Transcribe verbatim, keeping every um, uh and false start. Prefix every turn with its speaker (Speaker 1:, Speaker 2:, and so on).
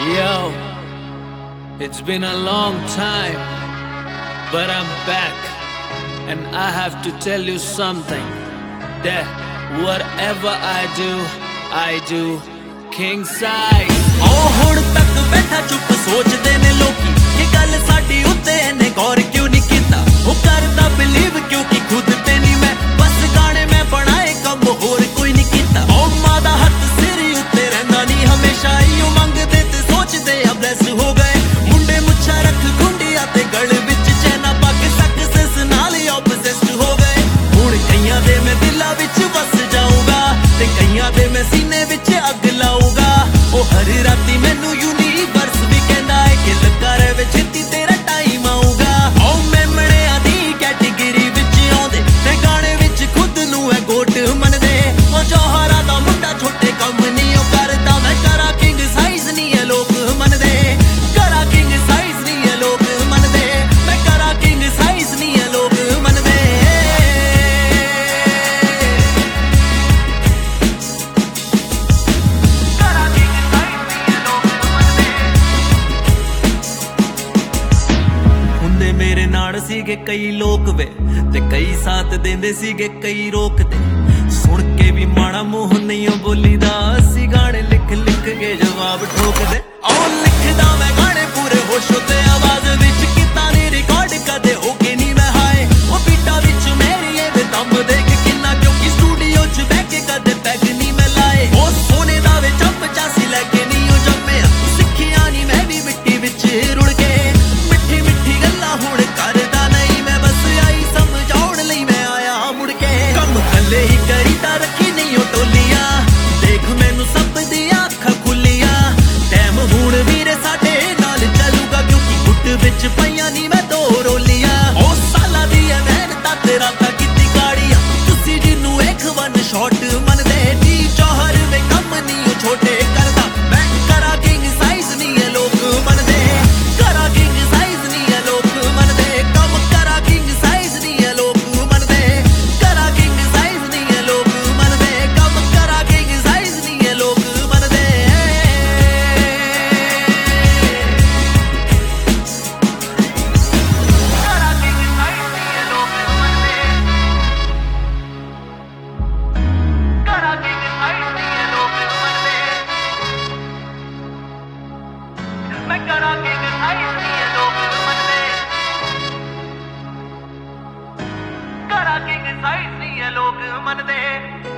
Speaker 1: Yo, it's been a long time, but I'm back, and I have to tell you something, that whatever I do, I do king size.
Speaker 2: Oh, ਹੁਣ ਤੱਕ ਬੈਠਾ ਚੁੱਪ ਸੋਚਦੇ ਨੇ ਲੋਕੀ ਕਿ ਗੱਲ ਸਾਡੀ ਉੱਤੇ ਇਹਨੇ ਗੌਰ ਕਿਉਂ ਨਹੀਂ ਕੀਤਾ। ਉਹ ਕਰਦਾ ਬਲੀਵ ਕਿਉਂਕਿ ਖੁਦ ਤੇ ਨਹੀਂ ਮੈਂ, ਬਸ ਗਾਣੇ ਮੈਂ ਬਣਾਏ ਕੰਮ ਹੋਰ ਕੋਈ ਨਹੀਂ ਕੀਤਾ। ਉਹ ਮਾਂ ਦਾ ਹੱਥ ਸਿਰ ਉੱਤੇ ਰਹਿੰਦਾ ਨਹੀਂ ਹਮੇਸ਼ਾ ਹੀ ਉਹ ਮੰਗਦੇ ਤੇ ਸੋਚਦੇ ਆ ਬਲੈਸ ਹੋ ਗਏ। ਮੁੰਡੇ ਮੁੱਛਾਂ ਰੱਖ ਗੁੰਡੀਆਂ ਤੇ ਗਲ ਵਿੱਚ ਚੈਨਾ ਪਾ ਕੇ ਸਕਸੈਸ ਨਾਲ ਆਬਸੈਸਡ ਹੋ ਗਏ। ਹੁਣ ਕਈਆਂ ਦੇ ਮੈਂ ਦਿਲਾਂ ਵਿੱਚ ਵਸ ਜਾਊਂਗਾ ਤੇ ਕਈਆਂ ਦੇ ਮੈਂ ਸੀਨੇ ਵਿੱਚ ਅੱਗ ਲਾਊਂਗਾ। ਉਹ ਹਰ ਰਾਤੀ ਮੈਨੂੰ ਯੂਨੀਵਰਸ ਵੀ ਕਹਿੰਦਾ ਹੈ ਕਿ ਲੱਗਾ ਰਹੇ ਛੇਤੀ ਤੇਰਾ ਟਾਈਮ ਆਊਗਾ। ਉਹ ਮੈਮਣਿਆਂ ਦੀ ਕੈਟੇਗਰੀ ਵਿੱਚ ਆਉਂਦੇ ਤੇ ਗਾਣੇ ਵਿੱਚ ਖੁਦ ਨੂੰ ਹੈ ਗੋਟ ਮੰਨਦੇ। ਉਹ ਜੌਹਰਾਂ ਦਾ ਮੁੰਡਾ ਛੋਟੇ ਕੰਮ ਨਹੀਂ ਉਹ ਕਰਦਾ, ਮੈਂ ਕਰਾਂ ਕਿੰਗ ਸਾਈਜ਼ ਨਹੀਂ ਇਹ ਲੋਕ ਮੰਨਦੇ। ਕਰਾਂ ਕਿੰਗ ਸਾਈਜ਼ ਨਹੀਂ ਇਹ ਲੋਕ ਮੰਨਦੇ, ਮੈਂ ਕਰਾਂ ਕਿੰਗ ਸਾਈਜ਼ ਨਹੀਂ ਇਹ ਲੋਕ ਮੰਨਦੇ। ਮੇਰੇ ਨਾਲ ਸੀਗੇ ਕਈ ਲੋਕ ਵੇ ਤੇ ਕਈ ਸਾਥ ਦਿੰਦੇ ਸੀਗੇ ਕਈ ਰੋਕਦੇ। ਸੁਣ ਕੇ ਵੀ ਮਾੜਾ ਮੂੰਹ ਨਹੀਂ ਉਹ ਬੋਲੀਦਾ, ਅਸੀਂ ਗਾਣੇ ਲਿਖ ਲਿਖ ਕੇ ਜਵਾਬ ਠੋਕਦੇ। ਆਹ ਲਿਖਦਾ ਮੈਂ ਗਾਣੇ ਪੂਰੇ ਹੋਸ਼ ਤੇ ਆਵਾਜ਼ ਵਿੱਚ ਕੀਤਾ ਨਹੀਂ ਰਿਕਾਰਡ ਕਦੇ ਹੋ ਕੇ ਨਹੀਂ ਮੈਂ ਹਾਏ। ਉਹ ਬੀਟਾਂ ਵਿੱਚ ਮੇਰੀ ਇਹ ਦਮ ਦੇਖ ਕਿੰਨਾ ਕਿਉਂਕਿ ਸਟੂਡੀਓ 'ਚ ਬਹਿ ਕੇ ਕਦੇ ਪੈਗ ਨਹੀਂ ਮੈਂ ਲਾਏ। ਉਹ ਸੋਨੇ ਦਾ ਵੇ ਚਮਚਾ ਸੀ ਲੈ ਕੇ ਨਹੀਂ ਉਹ ਜੰਮਿਆ, ਸਿੱਖਿਆ ਨਹੀਂ ਮੈਂ ਵੀ ਮਿੱਟੀ ਵਿੱਚ ਰੁੜ ਕੇ। ਮਿੱਠੀ ਮਿੱਠੀ ਗੱਲਾਂ ਹੁਣ ਕਰਦਾ ਨਹੀਂ ਮੈਂ, ਬਸ ਆਈ ਸਮਝਾਉਣ ਲਈ ਮੈਂ ਆਇਆ ਮੁੜ ਕੇ। ਕੰਮ ਥੱਲੇ ਹੀ ਕਰੀ ਤਾਂ ਰੱਖੀ ਨਹੀਂ ਉਹ ਟੋਲੀਆਂ, ਦੇਖ ਮੈਨੂੰ ਸਭ ਦੀਆਂ ਅੱਖਾਂ ਖੁੱਲੀਆਂ। ਟਾਈਮ ਹੁਣ ਵੀਰੇ ਸਾਡੇ ਨਾਲ ਚੱਲੂਗਾ ਕਿਉਂਕਿ ਗੁੱਟ ਵਿੱਚ ਪਈਆਂ ਨਹੀਂ ਮੈਂ ਦੋ ਰੋਲੀਆਂ। ਉਹ ਸਾਲਾਂ ਦੀ ਐ ਮਿਹਨਤਾਂ ਤੇ ਰਾਤਾਂ ਕੀਤੀ ਗਾੜੀਆਂ, ਤੁਸੀਂ ਜਿਹਨੂੰ ਇੱਕ ਵਨ ਸ਼ਾਟ ਮੰਨਦੇ। ਡੀ ਜੌਹਰ ਵੇ ਕੰਮ ਨਹੀਂ ਉਹ ਛੋਟੇ ਕਰਦਾ, ਮੈਂ ਕਰਾਂ ਕਿੰਗ ਸਾਈਜ਼ ਨਹੀਂ ਇਹ ਲੋਕ ਮੰਨਦੇ। ਕਰਾਂ ਕਿੰਗ ਸਾਈਜ਼ ਨਹੀਂ ਇਹ ਲੋਕ ਮੰਨਦੇ, ਕੰਮ ਕਰਾਂ ਕਿੰਗ ਸਾਈਜ਼ ਨਹੀਂ ਇਹ ਲੋਕ ਮੰਨਦੇ। ਕਰਾਂ ਕਿੰਗ ਸਾਈਜ਼ ਨਹੀਂ ਇਹ ਲੋਕ ਮੰਨਦੇ, ਕੰਮ ਕਰਾਂ ਕਿੰਗ ਸਾਈਜ਼ ਨਹੀਂ ਇਹ ਲੋਕ ਮੰਨਦੇ। ਕਰਾਂ ਕਿੰਗ ਸਾਈਜ਼ ਨਹੀਂ ਇਹ ਲੋਕ ਮੰਨਦੇ, ਕਰਾਂ ਕਿੰਗ ਸਾਈਜ਼ ਨਹੀਂ ਇਹ ਲੋਕ ਮੰਨਦੇ। ਮੈਂ ਕਰਾਂ ਕਿੰਗ ਸਾਈਜ਼ ਨਹੀਂ ਇਹ ਲੋਕ ਮੰਨਦੇ, ਕਰਾਂ ਕਿੰਗ ਸਾਈਜ਼ ਨਹੀਂ ਇਹ ਲੋਕ ਮੰਨਦੇ।